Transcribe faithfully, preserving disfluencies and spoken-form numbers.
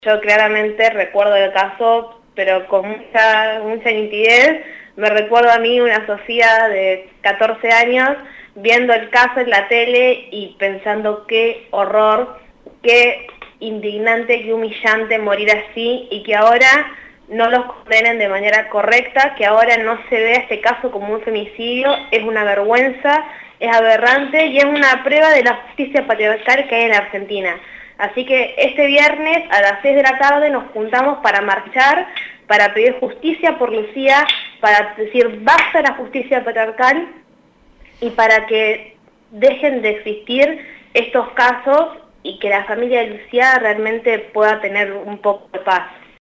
Yo claramente recuerdo el caso, pero con mucha, mucha nitidez. Me recuerdo a mí, una Sofía de catorce años, viendo el caso en la tele y pensando qué horror, qué indignante, qué humillante morir así, y que ahora no los condenen de manera correcta, que ahora no se vea este caso como un femicidio. Es una vergüenza, es aberrante y es una prueba de la justicia patriarcal que hay en Argentina. Así que este viernes a las seis de la tarde nos juntamos para marchar, para pedir justicia por Lucía, para decir basta a la justicia patriarcal y para que dejen de existir estos casos y que la familia de Lucía realmente pueda tener un poco de paz.